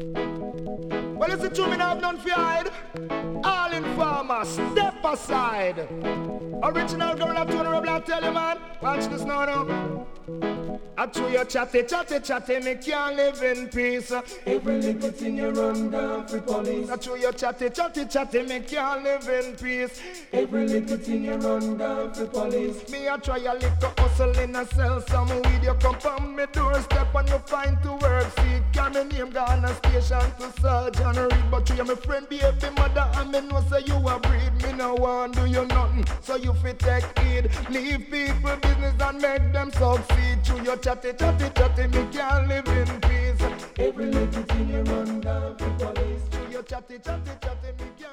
Well, it's a true, me have none for hide. All informers, step aside. Original girl of Tony Rebel, I tell you, man. Watch this now. I chew your chatty, me can't live in peace. Every little thing you run down for police. I chew your chatty, me can't live in peace. Every little thing you run down for police. Me I try a little hustle in a sell some weed. You come from me doorstep and you find to work. See, can me name gone a station to surgeon read. But you my friend, baby mother, and me know say you a breed. Me no want do you nothing, so you fit take heed. Leave people business and make them succeed. Chew your chatty, me can't live in peace. Every little thing you run down for police. Chew your chatty, me can't